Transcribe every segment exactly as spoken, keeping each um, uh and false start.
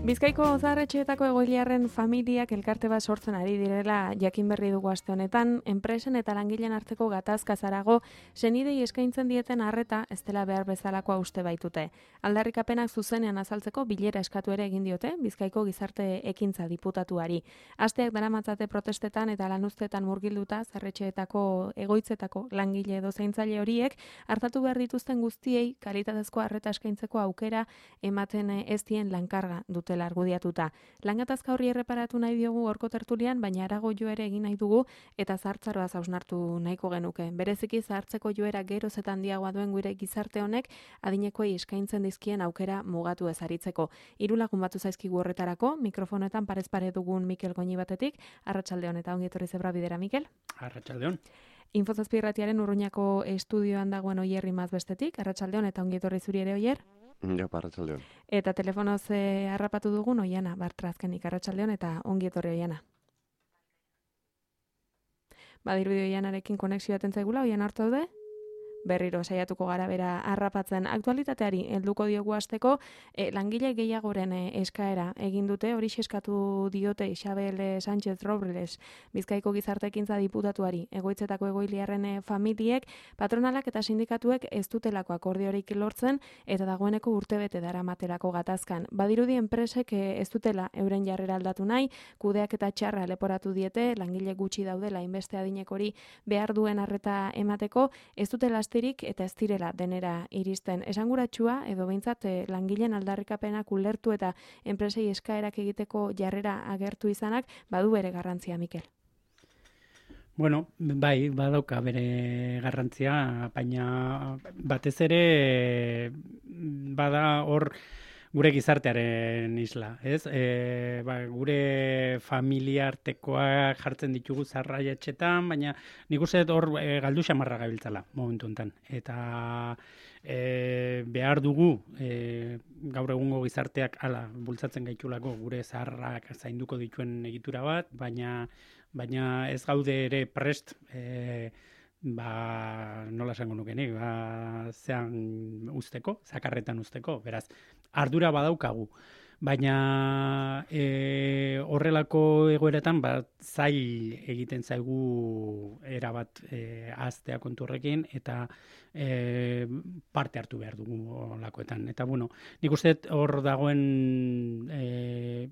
Bizkaiko zaharretxeetako egoiliarren familiak elkarte bat sortzen ari direla jakin berri dugu aste honetan, enpresen eta langileen arteko gatazka zarago senidei eskaintzen dieten arreta ez dela behar bezalakoa uste baitute. Aldarrikapenak zuzenean azaltzeko bilera eskatu ere egin diote Bizkaiko gizarte ekintza diputatuari. Asteak daramatzate protestetan eta lanuztetan murgilduta zaharretxeetako egoitzetako langile edo zaintzaile horiek hartatu behar dituzten guztiei kalitatezko arreta eskaintzeko aukera ematen ez dien lankarga dute argudiatuta. Langatazka horri erreparatu nahi diogu horko tertulian, baina arago jo ere egin nahi dugu eta zahartzaroaz hausnartu nahiko genuke. Bereziki zahartzeko joera geroz eta handiagoa duen gure gizarte honek adinekoei eskaintzen dizkien aukera mugatu ez aritzeko. Hiru lagun batu zaizkigu horretarako, mikrofonetan parez pare dugun Mikel Goñi batetik. Arratsaldeon eta ongi etorri zebra bidera, Mikel. Arratsaldeon. Infozazpi irratiaren Urruñako estudioan dagoen Oier Rimaz bestetik. Arratsaldeon eta ongi etorri zuri ere, Oier. Ja, arratsaldeon. Eta telefonoz eh, harrapatu dugun Oiana Bartrazkenik. Arratsaldeon eta ongi etorri, Oiana. Badirudi Oianarekin konexioa aten zaigula, Oiana hartu daude? Berriro saiatuko gara bera harrapatzen. Aktualitateari helduko diogu hasteko, e, langile gehiagoren e, eskaera egin dute, hori eskatu diote Isabel Sánchez Robles, Bizkaiko gizarte ekintza diputatuari, egoitzetako egoiliarren e, familiek, patronalak eta sindikatuek ez dutelako akordiorik lortzen eta dagoeneko urtebete daramatelako gatazkan. Badirudi enpresek e, ez dutela euren jarrera aldatu nahi, kudeak eta txarra leporatu diete, langile gutxi daudela inbeste adinekori behar duen arreta emateko, ez dutela eta ez direla denera iristen. Esanguratsua edo behintzat eh, langileen aldarrikapenak ulertu eta enpresei eskaerak egiteko jarrera agertu izanak badu bere garrantzia, Mikel. Bueno, bai, badauka bere garrantzia, baina batez ere bada hor gure gizartearen isla, ez? E, ba, gure familia artekoak jartzen ditugu zarraietxetan, baina nik uste hor e, galdu xamarra gabiltzala momentu honetan. Eta e, behar dugu e, gaur egungo gizarteak hala bultzatzen gaitulako gure zaharrak zainduko dituen egitura bat, baina baina ez gaude ere prest e, ba, nola esango nukenik, ba, zean usteko, zakarretan usteko, beraz, ardura badaukagu, baina e, horrelako egoeretan, ba, zail egiten zaigu erabat e, aztea kontu horrekin, eta e, parte hartu behar dugu horrelakoetan. Eta, bueno, nik uste hor dagoen e,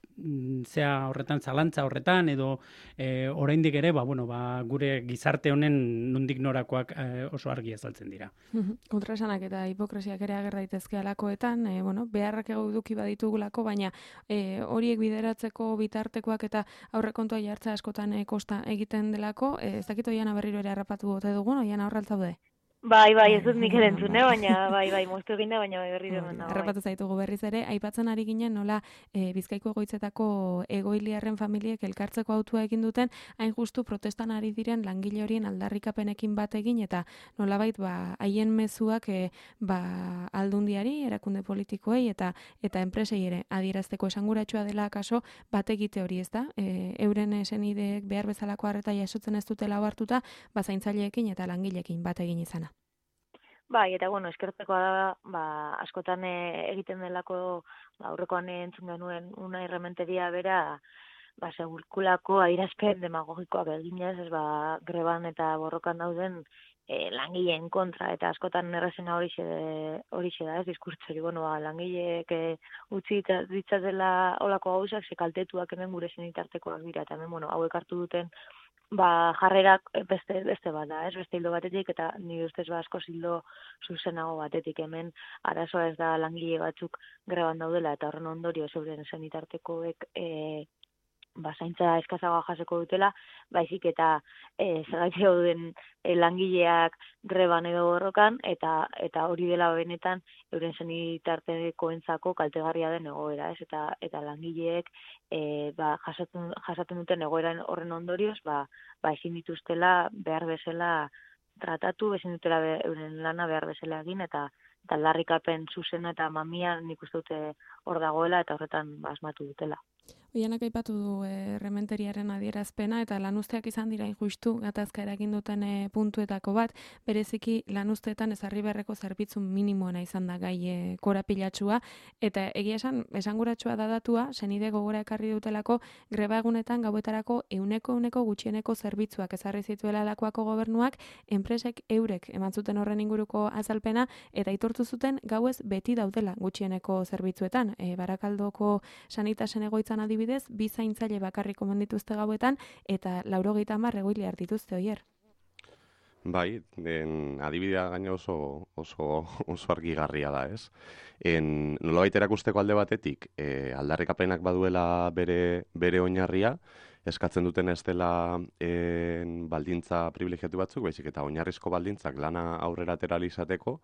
zea horretan, zalantza horretan, edo e, oraindik ere, ba, bueno, ba, gure gizarte honen nondik norakoak e, oso argi azaltzen dira. Kontraesanak eta hipokresiak ere ager daitezke alakoetan, e, bueno, beharrak eduki baditugulako, baina e, horiek bideratzeko bitartekoak eta aurrekontua jartza askotan e, kosta egiten delako, e, ez dakit Oiana berriro ere harrapatu bote dugun, Oiana horraltzaude? Bai, bai, ez dut Mikel entzune, baina bai, bai, moztu egin da, baina berri demen da. Harrapatu zaitugu berriz ere, aipatzen ari ginen nola e, Bizkaiko egoitzetako egoiliarren familiek elkartzeko autua egin duten, hain justu protestan ari diren langile horien aldarrikapenekin bat egin, eta nolabait ba, haien mezuak e, ba, aldundiari, erakunde politikoei, eta eta enpresei ere adierazteko esanguratsua dela kaso bat egite hori, ez da? E, euren senideek behar bezalako arreta jasotzen ez dutela hartuta, ba, zaintzaileekin eta langileekin bat egin izana. Bai, eta bueno, eskertzekoa da, ba, askotan e, egiten delako, ba, aurrekoan entzun genuen una irrementeria bera, ba, segurkulako adierazpen demagogikoak eginez, ez ba, greban eta borrokan dauden e, langileen kontra, eta askotan errazena horixe horixe da, ez diskurtzori, bueno, ba, langileek e, utzi ditzatela olako gauzak, ze kaltetuak hemen gure senitartekoak dira, eta hemen, bueno, hauek hartu duten ba, jarrerak beste, beste bat da, ez, beste hildo batetik, eta nire ustez ba, asko hildo zuzenago batetik hemen, arazoa ez da langile batzuk greban daudela, eta horren ondorio zeuren senitartekoek e, ba, zaintza eskazagoa jaseko dutela, baizik eta e, zergatik dauden e, langileak greban edo borrokan, eta eta hori dela benetan euren senitartekoentzako kaltegarria den egoera, ez? Eta eta langileek e, ba, jasaten, jasaten duten egoeran horren ondorioz, ba, ba ezin dituztela behar bezala tratatu, ezin dutela be, euren lana behar bezala egin, eta eta aldarrikapen zuzena eta mamia nik uste dute hor dagoela eta horretan ba, asmatu dutela. Oianak aipatu du e, rementeriaren adierazpena eta lanuzteak izan dira injustu gatazka eragin duten e, puntuetako bat, bereziki lanuzteetan ezarri beharreko zerbitzu minimoena izan da gai e, korapilatsua eta egia esan esanguratsua da datua, senide gogora ekarri dutelako greba egunetan gauetarako euneko euneko gutxieneko zerbitzuak ezarri zituela lakoako gobernuak, enpresek eurek eman zuten horren inguruko azalpena eta aitortu zuten gauez beti daudela gutxieneko zerbitzuetan. E, Barakaldoko sanitasen egoitzan adibidez, bi zaintzaile bakarrik omen dituzte gauetan eta laurogeita hamar egoiliar dituzte Oier. Bai, en, adibidea gaina oso, oso, oso argigarria da, ez? En, nolabait erakusteko alde batetik, e, aldarrikapenak baduela bere, bere oinarria, eskatzen duten ez dela en, baldintza privilegiatu batzuk, baizik eta oinarrizko baldintzak lana aurrera atera ahal izateko,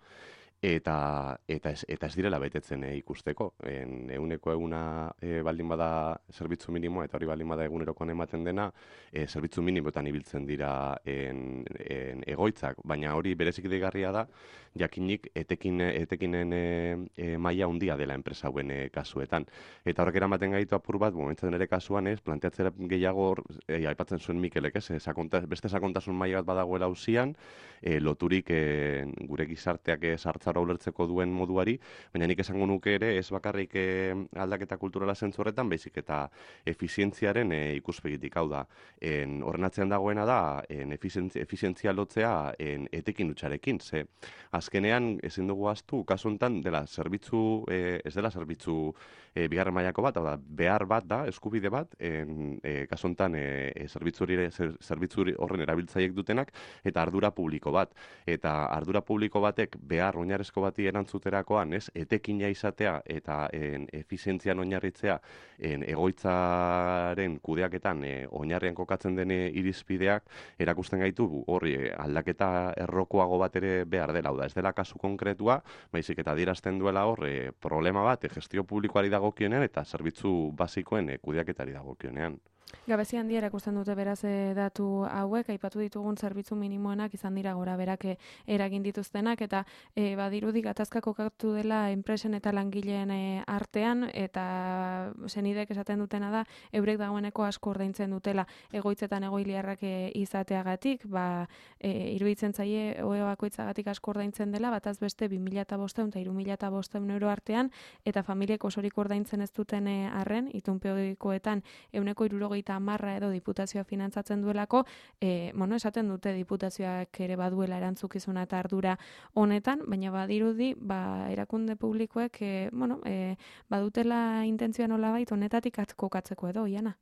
eta eta ez, eta ez direla betetzen e, ikusteko. En, euneko eguna e, baldin bada zerbitzu minimoa, eta hori baldin bada egunerokoan ematen dena, e, zerbitzu minimoetan ibiltzen dira en, en egoitzak, baina hori berezik deigarria da, jakinik etekin, etekinen e, e, maila handia dela enpresa hauen e, kasuetan. Eta horrek eramaten gaitu apur bat, momentzen ere kasuan ez, planteatzera gehiago, e, aipatzen zuen Mikelek, ez, sakonta, beste sakontasun maila bat badagoela auzian, e, loturik e, gure gizarteak e, sartzara ulertzeko duen moduari, baina nik esango nuke ere ez bakarrik e, aldaketa kulturala zentzu horretan, baizik eta efizientziaren e, ikuspegitik, hau da. En, horren atzean dagoena da, en, efizientzia, efizientzia lotzea en, etekin utxarekin, ze azkenean ezin dugu ahaztu, kasu honetan dela zerbitzu, e, ez dela zerbitzu e, bigarren mailako bat, hau da, behar bat da, eskubide bat, en, e, kasu honetan e, zerbitzu zerbitzu horren erabiltzaiek dutenak, eta ardura publiko bat. Eta ardura publiko batek behar oinarrezko bati erantzuterakoan, ez, etekina izatea eta en, efizientzian oinarritzea en, egoitzaren kudeaketan e, oinarrian kokatzen den irizpideak erakusten gaitu horri e, aldaketa errokoago bat ere behar dela, hau da, ez dela kasu konkretua, baizik eta adierazten duela hor e, problema bat e, gestio publikoari dagokionean eta zerbitzu basikoen e, kudeaketari dagokionean. Gabezi handia erakusten dute beraz e, datu hauek, aipatu ditugun zerbitzu minimoenak izan dira gora berak eragin dituztenak, eta e, badirudi gatazka kokatu dela enpresen eta langileen e, artean, eta senidek esaten dutena da, eurek dagoeneko asko ordaintzen dutela egoitzetan egoiliarrak e, izateagatik, ba, e, iruditzen zaie ohe bakoitzagatik asko ordaintzen dela, bataz beste bi mila bostehun eta hiru mila bostehun euro artean, eta familiek osorik ordaintzen ez duten e, arren, itunpedikoetan euneko hirurogeita hamarra edo diputazioa finantzatzen duelako, e, bueno, esaten dute diputazioak ere baduela erantzukizuna eta ardura honetan, baina badirudi, ba, erakunde publikoek, e, bueno, e, badutela intentzioa nolabait honetatik kokatzeko edo, Iana?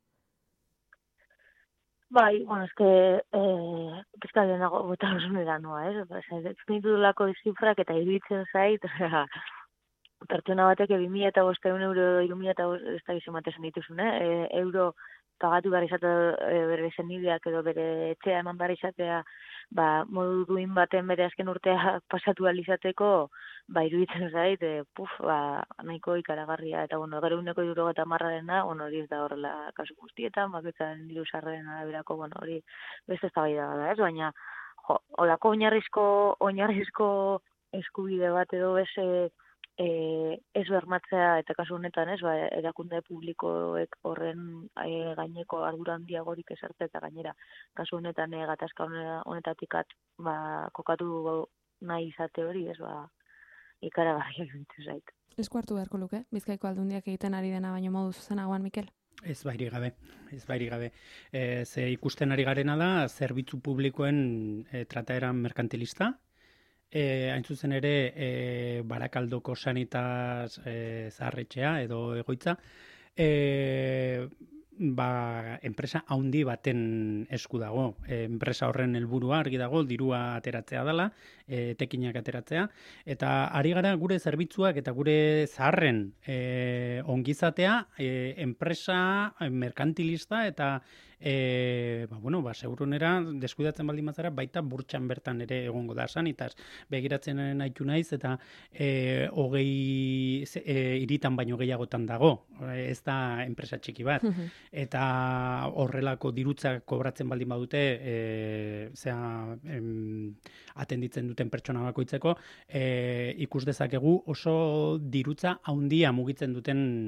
Bai, bueno, eske, eh, pizkalien dago bota osunera noa, ez? Ez ditu lako zifrak eta iruditzen zait, osea, pertsona batek bi mila bostehun euro, hiru mila ez da gizematezen dituzun, eh? E, euro pagatu behar izatea e, bere senideak edo bere etxea eman behar izatea, ba, modu duin baten bere azken urtea pasatu ahal izateko, ba, iruditzen zait, e, puf, ba, nahiko ikaragarria, eta, bueno, gero uneko hirurogeita hamarrarena, bueno, hori ez da horrela kasu guztietan, bakoitzaren diru sarreren araberako, bueno, hori beste eztabaida da, ez, baina, jo, holako oinarrizko, oinarrizko eskubide bat edo bese, E, ez bermatzea eta kasu honetan ez, ba, erakunde publikoek horren e, gaineko ardura handiagorik esarte eta gainera kasu honetan e, gatazka honetatik at, ba, kokatu nahi izate hori, ez, ba, ikaragarria iruditzen zait. Esku hartu beharko luke, Bizkaiko Aldundiak egiten ari dena baino modu zuzenagoan, Mikel? Ez bairi gabe, ez bairi gabe. E, ze ikusten ari garena da, zerbitzu publikoen e, trataera merkantilista. E, hain zuzen ere, e, Barakaldoko sanitaz e, zaharretxea edo egoitza, e, ba, enpresa haundi baten esku dago. E, enpresa horren helburua argi dago, dirua ateratzea dela, e, tekinak ateratzea, eta ari gara gure zerbitzuak eta gure zaharren e, ongizatea e, enpresa merkantilista eta E, ba, bueno, ba, segurunera deskuidatzen baldin bazara, baita burtsan bertan ere egongo da sanitaz. Begiratzen nahitu naiz eta e, hogei e, iritan baino gehiagotan dago. Ez da enpresa txiki bat. Eta horrelako dirutzak kobratzen baldin badute, e, zera, em, atenditzen duten pertsona bakoitzeko, e, ikus dezakegu oso dirutza handia mugitzen duten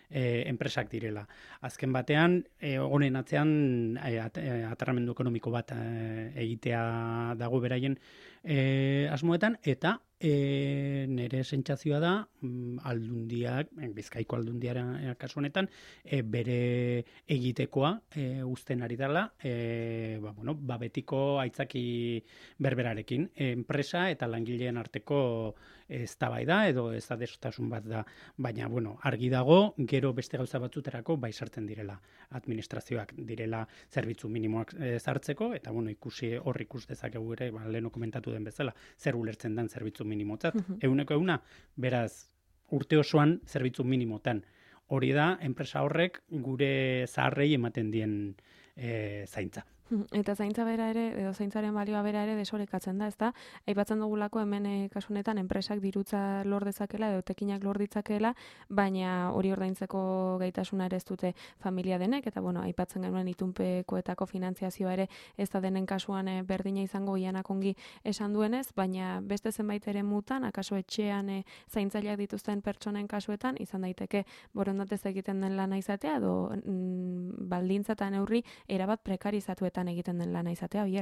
e, enpresak direla. Azken batean, e, honen atzean e, at, e, atarramendu ekonomiko bat e, egitea dago beraien e, asmoetan, eta e, nire sentsazioa da mm, aldundiak, Bizkaiko aldundiaren kasu honetan, e, bere egitekoa e, uzten ari dela, e, ba, bueno, ba betiko aitzaki berberarekin, e, enpresa eta langileen arteko eztabaida edo ez da desotasun bat da, baina bueno, argi dago gero beste gauza batzuterako bai sartzen direla administrazioak direla zerbitzu minimoak ezartzeko, eta bueno, ikusi hor ikus dezakegu ere, ba leno komentatu den bezala, zer ulertzen den zerbitzu minimotzat, ehuneko ehuna, beraz urte osoan zerbitzu minimotan. Hori da enpresa horrek gure zaharrei ematen dien e, zaintza. Eta zaintza bera ere, edo zaintzaren balioa bera ere desorekatzen da, ezta? Aipatzen dugulako hemen e, kasunetan enpresak dirutza lor dezakela edo tekinak lor ditzakeela, baina hori ordaintzeko gaitasuna ere ez dute familia denek, eta bueno, aipatzen genuen itunpekoetako finantziazioa ere ez da denen kasuan e, berdina izango Ianak ongi esan duenez, baina beste zenbait ere mutan, akaso etxean e, zaintzaileak dituzten pertsonen kasuetan, izan daiteke borondatez egiten den lana izatea, edo mm, baldintza eta neurri erabat prekarizatuetan egiten den lana izatea, Oier.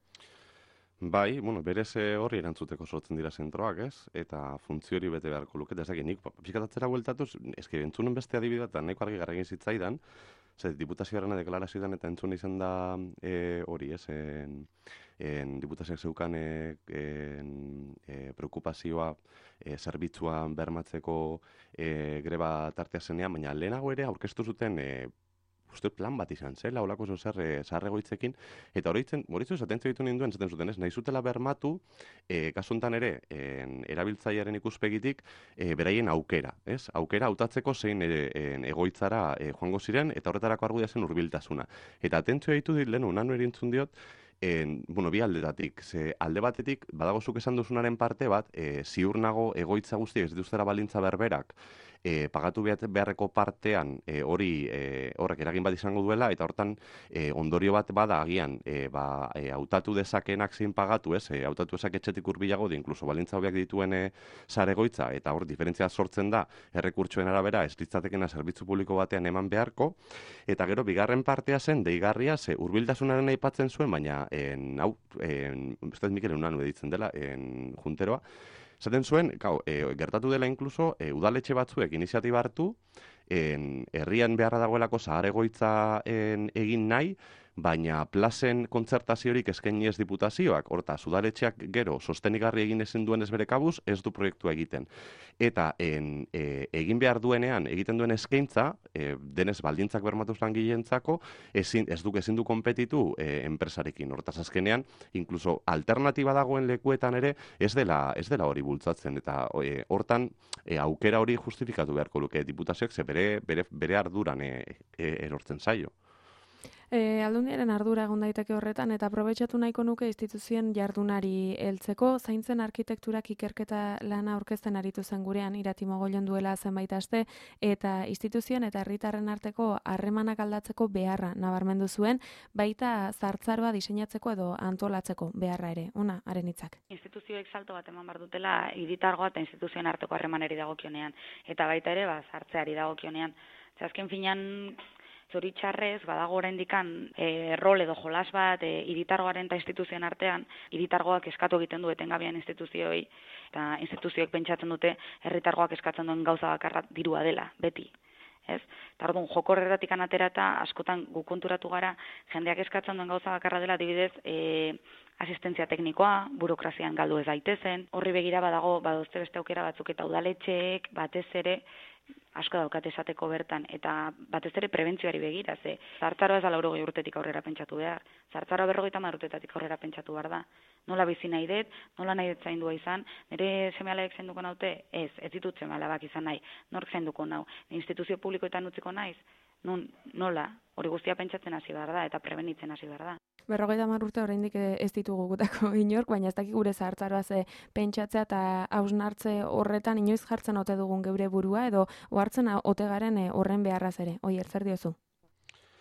Bai, bueno, berez horri erantzuteko sortzen dira zentroak, ez? Eta funtzio hori bete beharko luke, eta ezagin, nik pixkatatzera bueltatuz, eski entzunen beste adibidea, eta nahiko argi garragin zitzaidan, ze diputazioaren deklarazioetan eta entzun izan da e, hori, ez? En, en diputazioak zeukan e, en, e, preokupazioa e, zerbitzua bermatzeko e, greba tartea zenean, baina lehenago ere aurkeztu zuten e, uste plan bat izan zela, holako zo zer e, zaharregoitzekin, eta horitzen, horitzen atentzio ditu ninduen, zaten zuten ez, nahi zutela bermatu, e, kasuntan ere, en, erabiltzailearen ikuspegitik, e, beraien aukera, ez? Aukera hautatzeko zein e, en, egoitzara e, joango ziren, eta horretarako argudia zen hurbiltasuna. Eta atentzio ditu dit, lehen unanu erintzun diot, En, bueno, bi aldetatik. Ze alde batetik, badago zuk esan duzunaren parte bat, e, ziur nago egoitza guztiek ez dituztera baldintza berberak, e, pagatu beharreko partean e, hori e, horrek eragin bat izango duela, eta hortan e, ondorio bat bada agian, e, ba, e, hautatu dezakenak zein pagatu, ez? E, hautatu dezak etxetik hurbilago, de inkluso baldintza hobiak dituen e, sare egoitza, eta hor diferentzia sortzen da, errekurtsoen arabera, ez litzatekena zerbitzu publiko batean eman beharko, eta gero, bigarren partea zen, deigarria, ze hurbiltasunaren aipatzen zuen, baina en, hau, en, ez Mikel Unanu editzen dela, en junteroa, zaten zuen, gau, e, gertatu dela inkluso, e, udaletxe batzuek iniziatiba hartu, en, herrian beharra dagoelako zahar egoitza en, egin nahi, baina plazen kontzertaziorik eskaini ez diputazioak, horta, udaletxeak gero sostenigarri egin ezin duen ez bere kabuz, ez du proiektua egiten. Eta en, e, egin behar duenean, egiten duen eskaintza, e, denez baldintzak bermatuz langileentzako, ezin, ez duk ezin du konpetitu e, enpresarekin. Hortaz azkenean, inkluso alternatiba dagoen lekuetan ere, ez dela, ez dela hori bultzatzen. Eta e, hortan, e, aukera hori justifikatu beharko luke diputazioak, ze bere, bere, bere arduran e, e, erortzen zaio. E, Aldundiaren ardura egon daiteke horretan, eta aprobetxatu nahiko nuke instituzioen jardunari heltzeko, zaintzen arkitekturak ikerketa lana aurkezten aritu zen gurean, Irati Mogollon duela zenbait aste, eta instituzioen eta herritarren arteko harremanak aldatzeko beharra nabarmendu zuen, baita zartzaroa diseinatzeko edo antolatzeko beharra ere. Ona, haren hitzak. Instituzioek salto bat eman behar dutela hiritargoa eta instituzioen arteko harremanari dagokionean, eta baita ere, ba, zartzeari dagokionean. Ze azken finean, zoritxarrez, badago oraindikan e, rol edo jolas bat e, hiritargoaren eta instituzioen artean, hiritargoak eskatu egiten du etengabean instituzioei, eta instituzioek pentsatzen dute herritargoak eskatzen duen gauza bakarra dirua dela, beti. Ez? Eta orduan, joko horretatik aterata askotan gu konturatu gara, jendeak eskatzen duen gauza bakarra dela, adibidez, e, asistentzia teknikoa, burokrazian galdu ez daitezen, horri begira badago, badozte beste aukera batzuk eta udaletxeek, batez ere, asko daukat esateko bertan, eta batez ere prebentzioari begira, ze zartzaroa ez da laurogei urtetik aurrera pentsatu behar, zartzaroa berrogeita hamar urtetatik aurrera pentsatu behar da. Nola bizi nahi dut, nola nahi dut zaindua izan, nire seme-alabek zainduko naute, ez, ez ditut seme-alabak izan nahi, nork zainduko nau, instituzio publikoetan utziko naiz, nun, nola, hori guztia pentsatzen hasi behar da, eta prebenitzen hasi behar da. Berrogeita hamar urte oraindik ez ditugu gutako inork, baina ez dakik gure zahartzaroa ze pentsatzea eta hausnartze horretan inoiz jartzen ote dugun geure burua edo ohartzen ote garen horren beharraz ere. Oier, zer diozu?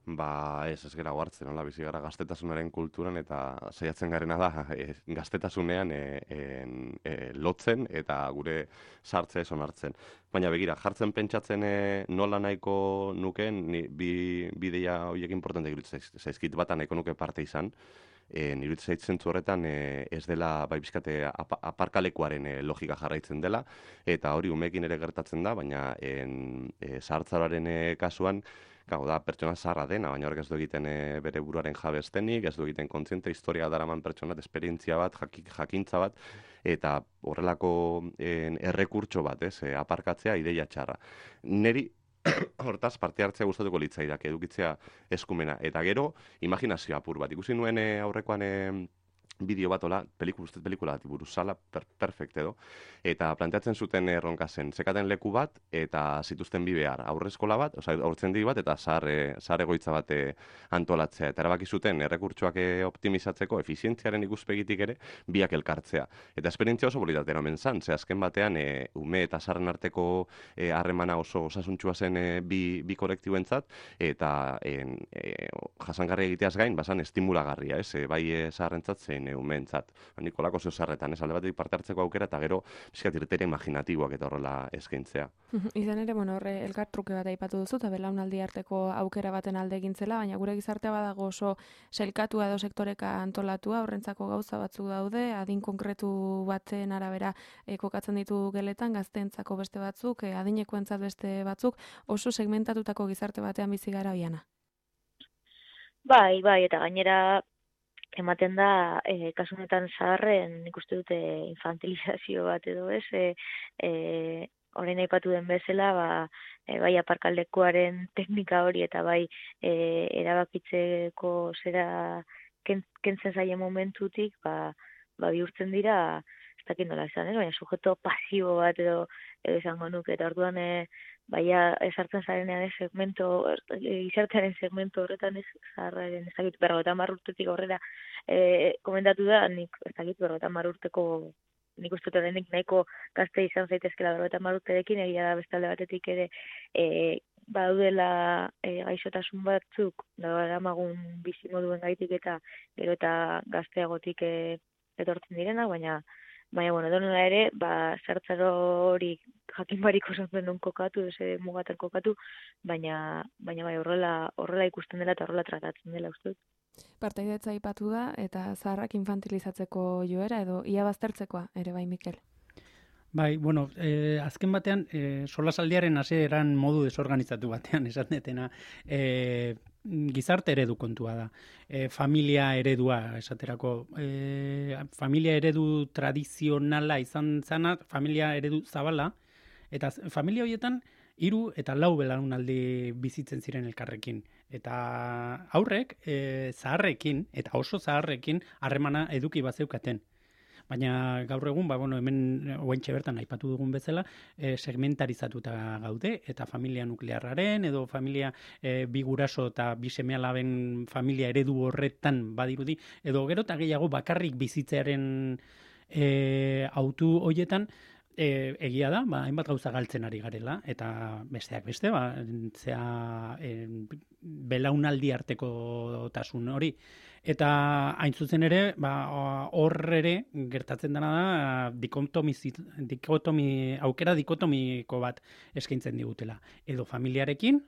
Ba, ez, ez gara hartzen, nola, bizi gara gaztetasunaren kulturan eta saiatzen garena da e, gaztetasunean e, e, lotzen eta gure sartze ez onartzen. Baina begira, jartzen pentsatzen e, nola nahiko nukeen, ni, bi, bideia horiek importante iruditzen zaizkit bata nahiko nuke parte izan, e, iruditzen zaitzen horretan e, ez dela bai bizkate ap aparkalekuaren e, logika jarraitzen dela, eta hori umeekin ere gertatzen da, baina en, e, sartzaroaren e, kasuan, Gau da, pertsona zaharra dena, baina horrek ez du egiten e, bere buruaren jabe estenik, ez du egiten kontziente, historia daraman pertsonat, esperientzia bat, jakik, jakintza bat, eta horrelako en, errekurtso bat, ez, e, aparkatzea ideia txarra. Neri, hortaz, parte hartzea gustatuko litzaidak, edukitzea eskumena. Eta gero, imaginazio apur bat. Ikusi nuen e, aurrekoan... E, bideo bat, ola, pelikula, ustez pelikula bat, buruz, sala, per, perfect edo, eta planteatzen zuten erronka zen, zekaten leku bat, eta zituzten bi behar, aurreskola bat, oza, aurtzen di bat, eta zahar egoitza bat antolatzea, eta erabaki zuten errekurtsoak optimizatzeko, efizientziaren ikuspegitik ere, biak elkartzea. Eta esperientzia oso bolitatera omen zan, ze azken batean, e, ume eta zaharren arteko harremana e, oso osasuntxua zen e, bi, bi kolektibuentzat, eta en, e, jasangarria egiteaz gain, basan estimulagarria, ez, e, bai e, zaharrentzat zen umeentzat. Nikolako zeu zarretan, ez alde batetik parte hartzeko aukera, eta gero, pixkat irteria imaginatiboak eta horrela eskaintzea. Izan ere, bueno, horre elkar truke bat aipatu duzu, eta belaunaldi arteko aukera baten alde egintzela, baina gure gizartea badago oso selkatua edo sektoreka antolatua, horrentzako gauza batzuk daude, adin konkretu baten arabera e, kokatzen ditu geletan, gazteentzako beste batzuk, e, adinekoentzat beste batzuk, oso segmentatutako gizarte batean bizi gara oiana. Bai, bai, eta gainera ematen da, e, kasunetan zaharren ikuste dute infantilizazio bat edo ez, e, e, orain aipatu den bezala, ba, e, bai aparkalekuaren teknika hori eta bai e, erabakitzeko zera ken, kentzen zaien momentutik, ba, ba bihurtzen dira, ez dakit nola izan, baina sujeto pasibo bat edo, edo izango nuke, eta orduan e, baina esartzen zarenean ez segmento, izartearen segmento horretan ez zaharraren, ez dakit, berrogeita hamar urtetik aurrera e, komentatu da, nik, ez dakit, berrogeita hamar urteko, nik uste horrenik nahiko gazte izan zaitezkela berrogeita hamar urterekin, egia da bestalde batetik ere e, badaudela e, gaixotasun batzuk, da eramagun bizi moduen gaitik eta gero eta gazteagotik e, etortzen direnak, baina Baina, bueno, donela ere, ba, zertzaro hori jakin barik osatzen duen kokatu, eze mugaten kokatu, baina, baina bai, horrela, horrela ikusten dela eta horrela tratatzen dela, uste dut. Partaidetza aipatu da, eta zaharrak infantilizatzeko joera, edo ia baztertzekoa, ere bai, Mikel? Bai, bueno, eh, azken batean, eh, solasaldiaren hasieran modu desorganizatu batean, esan detena, eh, gizarte eredu kontua da. E, familia eredua, esaterako. E, familia eredu tradizionala izan zana, familia eredu zabala, eta familia horietan hiru eta lau belaunaldi bizitzen ziren elkarrekin. Eta aurrek, e, zaharrekin, eta oso zaharrekin, harremana eduki bazeukaten. Baina gaur egun, ba, bueno, hemen oaintxe bertan aipatu dugun bezala, e, segmentarizatuta gaude, eta familia nuklearraren, edo familia e, bi guraso eta bi seme-alaben familia eredu horretan badirudi, edo gero eta gehiago bakarrik bizitzearen e, autu hoietan, e, egia da, ba, hainbat gauza galtzen ari garela, eta besteak beste, ba, zea e, belaunaldi arteko tasun hori. Eta hain zuzen ere, ba, hor ere gertatzen dena da dikotomi, dikotomi, aukera dikotomiko bat eskaintzen digutela. Edo familiarekin,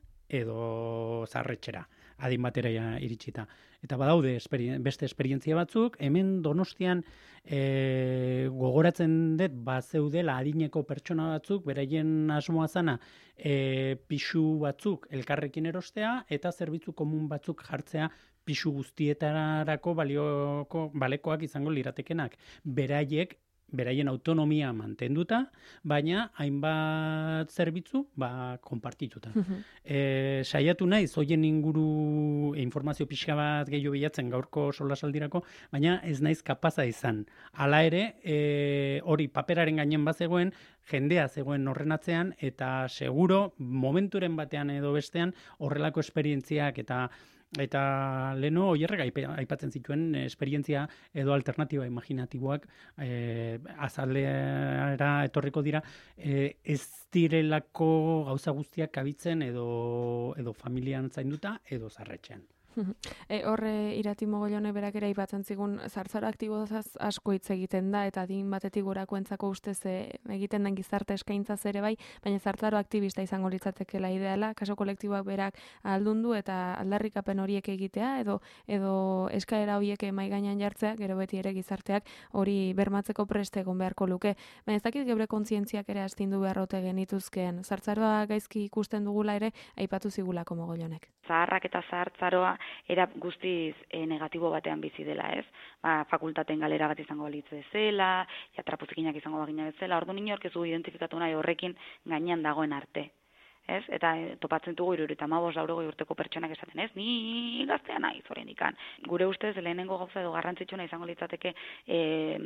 edo zaharretxera, adin batera iritsita. Eta badaude esperien, beste esperientzia batzuk, hemen Donostian e, gogoratzen dut bazeudela adineko pertsona batzuk, beraien asmoa zana e, pixu batzuk elkarrekin erostea, eta zerbitzu komun batzuk jartzea pisu guztietarako balioko, balekoak izango liratekenak. Beraiek, beraien autonomia mantenduta, baina hainbat zerbitzu ba, konpartituta. Uh-huh. E, saiatu naiz, hoien inguru informazio pixka bat gehiago bilatzen gaurko solasaldirako, baina ez naiz kapaza izan. Hala ere, e, hori paperaren gainen bazegoen, jendea zegoen horren atzean, eta seguro momenturen batean edo bestean horrelako esperientziak eta Eta leno oierrek aipatzen zituen esperientzia edo alternatiba imaginatiboak e, azalera etorriko dira, e, ez direlako gauza guztiak kabitzen edo, edo familian zainduta edo zarretxean. E, horre irati mogollone berak ere aipatzen zigun zartzaro aktibozaz asko hitz egiten da eta adin batetik gorakoentzako ustez e, egiten den gizarte eskaintzaz ere bai, baina zartzaro aktibista izango litzatekeela ideala, kaso kolektiboak berak aldundu eta aldarrikapen horiek egitea edo edo eskaera horiek mahai gainean jartzea, gero beti ere gizarteak hori bermatzeko preste egon beharko luke. Baina ez dakit geure kontzientziak ere astindu beharrote genituzkeen. Zartzaroa gaizki ikusten dugula ere aipatu zigulako mogollonek. Zaharrak eta zahartzaroa era guztiz e, negatibo batean bizi dela, ez? Ba, fakultateen galera bat izango balitz bezala, ja trapuzkinak izango bagina bezala, orduan inork ez du identifikatu nahi horrekin gainean dagoen arte. Ez? Eta e, topatzen dugu hirurogeita hamabost laurogei urteko pertsonak esaten, ez? Ni gaztea naiz oraindikan. Gure ustez lehenengo gauza edo garrantzitsuna izango litzateke e,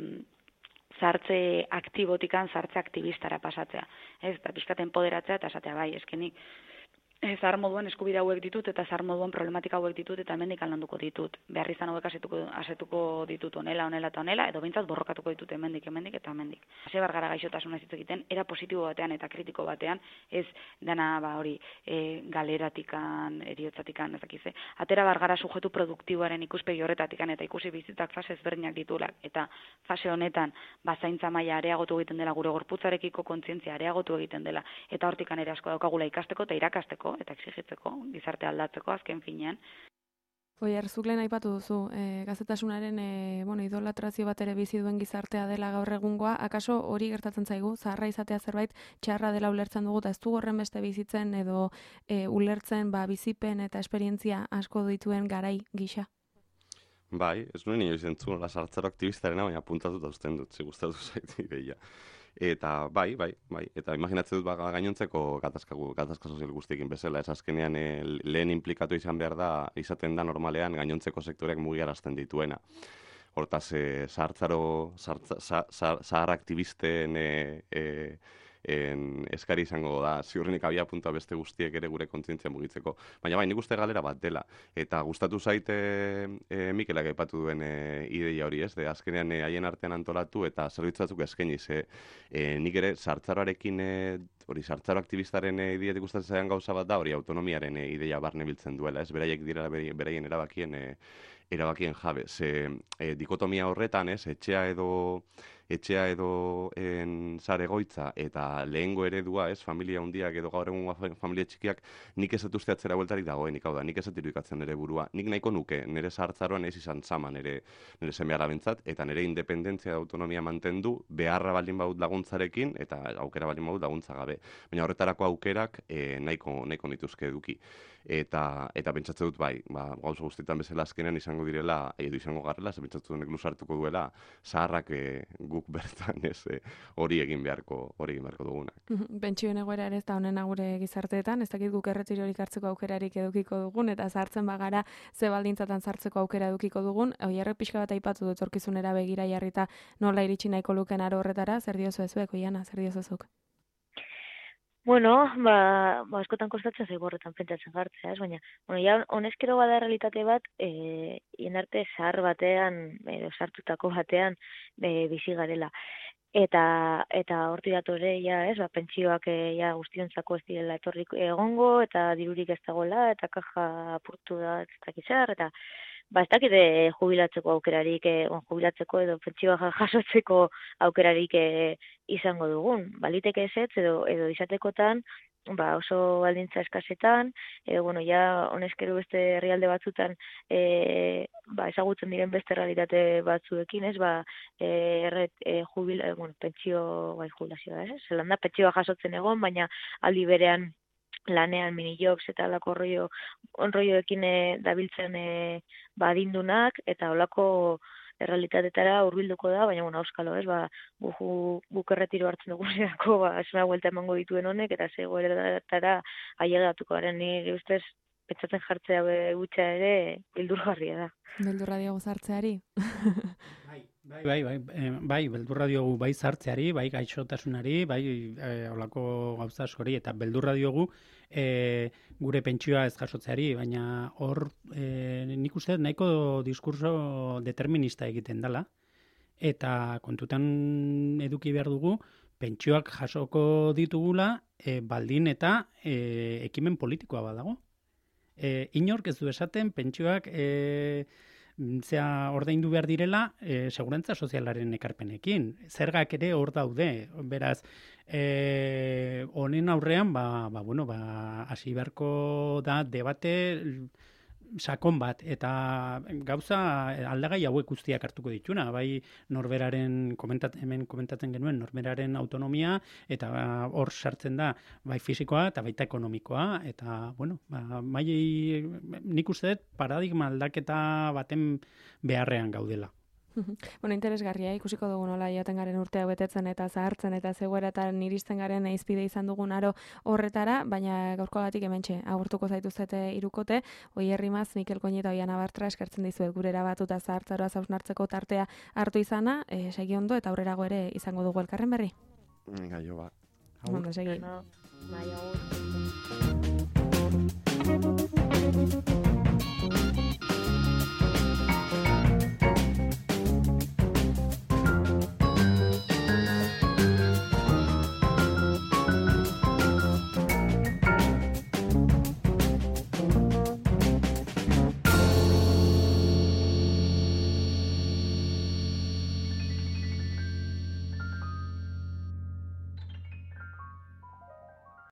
zartze aktibotikan zartze aktivistara pasatzea. Ez? Eta pixkat enpoderatzea eta esatea bai, eskenik zahar moduan eskubide hauek ditut eta zahar moduan problematika hauek ditut eta hemendik landuko ditut. Behar izan hauek asetuko, asetuko ditut onela, onela eta onela, edo behintzat borrokatuko ditut hemendik, hemendik eta hemendik. Hase bargara gaixotasuna hitz egiten, era positibo batean eta kritiko batean, ez dana ba hori e, galeratikan, eriotzatikan, ez dakize. Atera bargara sujetu produktiboaren ikuspegi horretatikan eta ikusi bizitzak fase ezberdinak ditulak. Eta fase honetan, bazaintza maila areagotu egiten dela, gure gorputzarekiko kontzientzia areagotu egiten dela, eta hortikan ere asko daukagula ikasteko eta irakasteko eta exigitzeko, gizarte aldatzeko azken finean. Oier, zuk lehen aipatu duzu, e, gazetasunaren e, bueno, idolatrazio bat ere bizi duen gizartea dela gaur egungoa, akaso hori gertatzen zaigu, zaharra izatea zerbait txarra dela ulertzen dugu, eta ez du horren beste bizitzen edo e, ulertzen ba, bizipen eta esperientzia asko dituen garai gisa? Bai, ez nuen inoiz entzun, la sartzaro aktivistarena, baina puntatuta uzten dut, zi gustatu zait ideia. Eta bai, bai, bai, eta imaginatzen dut ba, gainontzeko gatazka, gatazka sozial guztiekin bezala, ez azkenean e, lehen implikatu izan behar da, izaten da normalean gainontzeko sektoreak mugiarazten dituena. Hortaz, e, zahartzaro, zahar aktivisten e, e, en, eskari izango da, ziurrenik abia puntua beste guztiek ere gure kontzientzia mugitzeko. Baina bai, nik uste galera bat dela. Eta gustatu zaite e, Mikelak aipatu duen e, ideia hori, ez? De azkenean haien artean antolatu eta zerbitzatzuk eskainiz. E, e, nik ere sartzaroarekin, e, hori sartzaro aktivistaren e, ideiatik gustatzen zaidan gauza bat da, hori autonomiaren e, ideia barne biltzen duela, ez? Beraiek dira beraien erabakien e, erabakien jabe. Ze e, dikotomia horretan, ez? Etxea edo etxea edo en zaregoitza eta lehengo eredua, ez, familia handiak edo gaur egun familia txikiak, nik ez dut uste atzera bueltarik dagoenik, hau da, nik ez dut irudikatzen nire burua. Nik nahiko nuke, nire zahartzaroan ez izan zama nire, nire seme alabentzat, eta nire independentzia da autonomia mantendu, beharra baldin baut laguntzarekin, eta aukera baldin baut laguntza gabe. Baina horretarako aukerak eh, nahiko, nahiko nituzke eduki. Eta, eta pentsatzen dut bai, ba, gauza guztietan bezala azkenean izango direla, edo izango garrela, ze pentsatzen dut luzartuko duela, zaharrak e, guk bertan ez hori e, egin beharko, hori egin beharko dugunak. Pentsioen egoera ere ez da honena gure gizarteetan, ez dakit guk erretirorik hartzeko aukerarik edukiko dugun, eta sartzen bagara ze baldintzatan sartzeko aukera edukiko dugun, oiarrek pixka bat aipatu dut etorkizunera begira jarrita nola iritsi nahiko luken aro horretara, zer diozu ezuek, Oiana, zer diozu zuk? Bueno, ba, ba askotan kostatzen zaigu horretan pentsatzen jartzea, ez? Baina, bueno, ja, honezkero bada realitate bat, eh, arte zahar batean, edo sartutako batean, e, bizi garela. Eta eta horti datore, ja, ez, ba, pentsioak e, ja guztiontzako ez direla etorrik egongo, eta dirurik ez dagoela, eta kaja apurtu da, ez dakizar, eta ba, ez dakite jubilatzeko aukerarik, e, on, jubilatzeko edo pentsioa jasotzeko aukerarik e, izango dugun. Baliteke ezetz edo, edo izatekotan, ba, oso baldintza eskasetan, edo, bueno, ja, honezkero beste herrialde batzutan, e, ba, ezagutzen diren beste realitate batzuekin, ez, ba, e, erret, e, jubila, e, bueno, pentsio, bai, jubilazioa, ez, zelanda pentsioa jasotzen egon, baina aldi berean lanean minijobs eta olako rollo, onroioekin e, dabiltzen e, badindunak, eta olako errealitatetara hurbilduko da, baina bueno, auskalo, ez, ba, gu, guk erretiro hartzen dugunerako, ba, esuna buelta emango dituen honek, eta ze goeretara ailegatuko garen, nire ustez, pentsatzen jartzea gutxa ere, bildurgarria da. Bildurra diogu zartzeari? Bai, Bai, bai, bai, e, bai, beldurra diogu bai zartzeari, bai gaixotasunari, bai e, olako gauza askori, eta beldurra diogu e, gure pentsioa ez jasotzeari, baina hor e, nik uste nahiko diskurso determinista egiten dela, eta kontutan eduki behar dugu, pentsioak jasoko ditugula e, baldin eta e, ekimen politikoa badago. E, inork ez du esaten pentsioak e, zea ordaindu behar direla e, segurantza sozialaren ekarpenekin. Zergak ere hor daude. Beraz, e, honen aurrean, ba, ba, bueno, ba, hasi beharko da debate sakon bat, eta gauza aldagai hauek guztiak hartuko dituna, bai norberaren komentat, hemen komentatzen genuen norberaren autonomia, eta hor sartzen da bai fisikoa eta baita ekonomikoa, eta bueno, ba, mai, nik uste dut paradigma aldaketa baten beharrean gaudela. Bueno, interesgarria, ikusiko dugu nola joaten garen urtea betetzen eta zahartzen eta zegoeratan iristen garen eizpide izan dugun aro horretara, baina gaurkoagatik hementxe agurtuko zaituzete irukote, Oier Rimaz, Mikel Koñi eta Oiana Bartra eskertzen dizuet gure erabatuta zahartzaroa zausnartzeko tartea hartu izana, e, segi ondo eta aurrerago ere izango dugu elkarren berri. Gaio ba. Ondo, segi. Bai, agur.